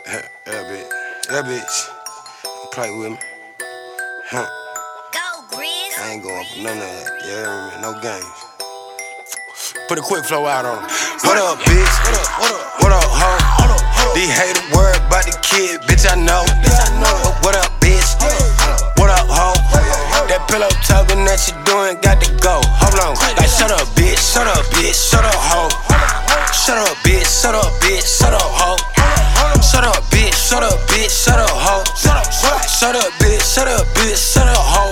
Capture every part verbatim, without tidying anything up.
Yeah, bitch. Yeah, bitch. Don't play with me. Huh. Go, Grizz. I ain't going for none of that. Yeah, no games. Put a quick flow out on them. What up, bitch? What up, what up? What up, ho? These haters worry about the kid, bitch, I know. What up, bitch? What up, ho? That pillow tugging that you doing got to go. Hold on. Like, shut up, bitch. Shut up, bitch. Shut up, ho. Shut up, bitch. Shut up, bitch. Shut up, ho. Shut up, bitch. Shut up, bitch. Shut up, ho. Shut up, bitch. Shut up, bitch. Shut up, ho.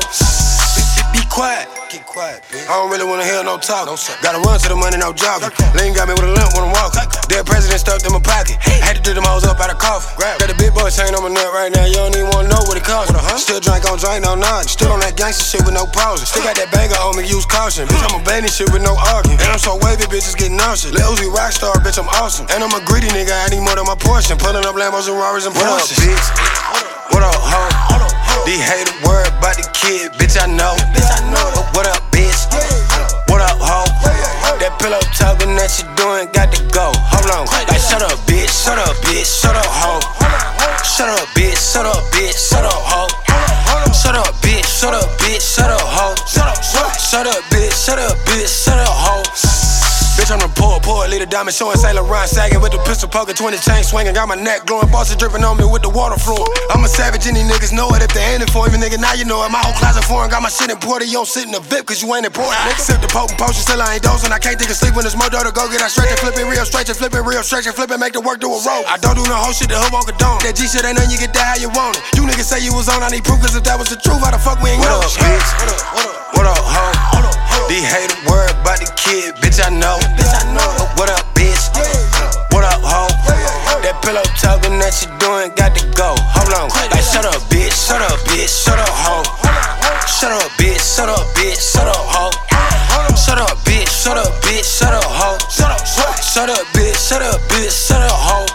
Be quiet. Get quiet, bitch. I don't really wanna hear no talk. No, gotta run to the money, no jogging. Lean got me with a limp when I'm walking. Dead president stuffed in my pocket. Had to do them hoes up out of coffin. Got a big boy chain on my neck right now. You don't even wanna know what it cost. Still drink on drink, no nod. Still on that gangsta shit with no pausing. Still got that banger on me, use caution. Bitch, I'm a baby shit with no arguing. And I'm so wavy, bitches get nauseous. Lil Uzi rockstar, bitch, I'm awesome. And I'm a greedy nigga, I need more than my portion. Pulling up Lambos and Rarries and Porsches. What up, bitch? What up, ho? These haters worry about the kid, bitch, I know. What up, bitch? What up, ho? That pillow tugging that you doing got to go. Hold on. Like, shut up, bitch. Shut up, bitch. Shut up, ho. Shut up, bitch. Shut up, bitch. Shut up, ho. Shut up, bitch. Shut up, bitch. Shut up, ho. Shut up, bitch. Shut up, bitch. Shut up, ho. Bitch, I'm the poor, poor leader, diamond showing Saint Laurent sagging with the pistol poking, twenty chain swinging, got my neck glowing, bosses dripping on me with the water flowing. I'm a savage and these niggas know it. If they ain't it for me, nigga, now you know it. My whole closet foreign, got my shit imported. You don't sit in the V I P cause you ain't important. Nigga, sip the potent potion, still I ain't dozing. I can't think of sleep when there's more dough to go get. I stretch and flip it real, stretch and flip it real, stretch and flip it, make the work do a roll. I don't do no whole shit, the hood won't condone. That G shit ain't nothing, you get that how you want it. You niggas say you was on, I need proof, cause if that was the truth, how the fuck we ain't know? What up, bitch? What up, ho? These haters worry about the kid, bitch, I know. What up, bitch? What up, ho? That pillow tugging that you doing got to go. Hold on. Like, shut up, bitch. Shut up, bitch. Shut up, ho. Shut up, bitch. Shut up, bitch. Shut up, ho. Shut up, bitch. Shut up, bitch. Shut up, ho. Shut up, bitch. Shut up, bitch. Shut up, ho.